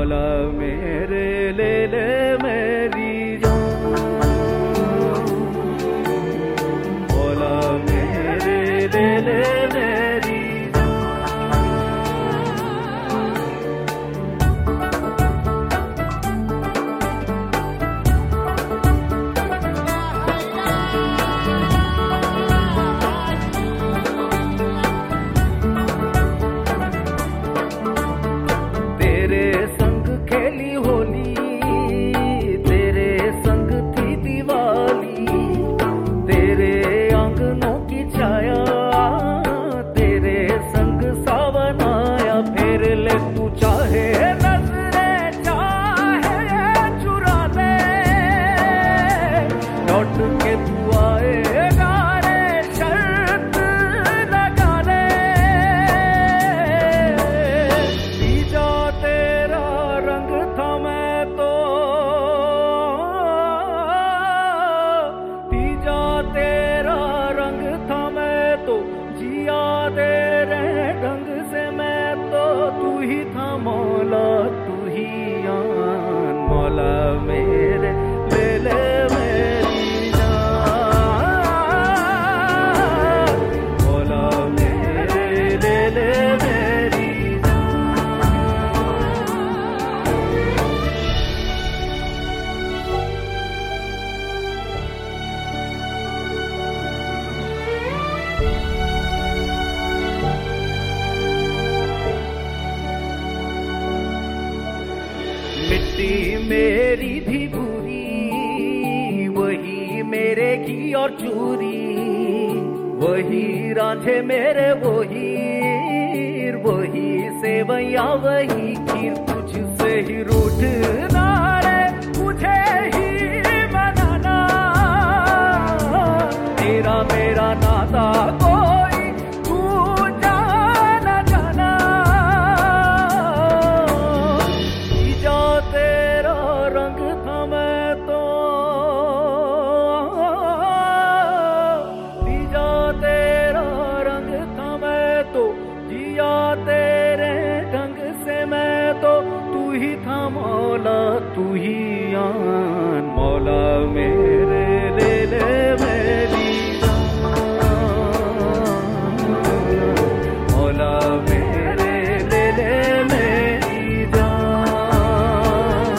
मौला मेरे ले ले मेरी जान, मौला मेरे ले ले मेरी मौला तू ही आन, मौला मेरे ले ले मेरी जान, मौला मेरे ले ले मेरी मिट्टी मेरी भी भूरी, वही मेरे घी और चूरी, वही रांझे मेरे वही सेवैया वही खीर, तुझसे ही रूठना रे मुझे ही मनाना, तेरा मेरा नाता कोई तू जाना जाना, तेरा रंग था मैं तो, तीजा तेरा रंग था मैं तो, जिया तेरे ढंग से मैं तो, तू ही था मौला तू ही आन, मौला मेरे ले ले मेरी जान, मौला मेरे ले ले मेरी जान,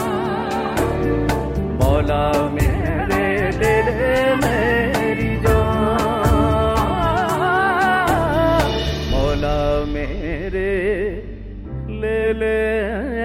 मौला मेरे ले ले मेरी जान, मौला मेरे ले ले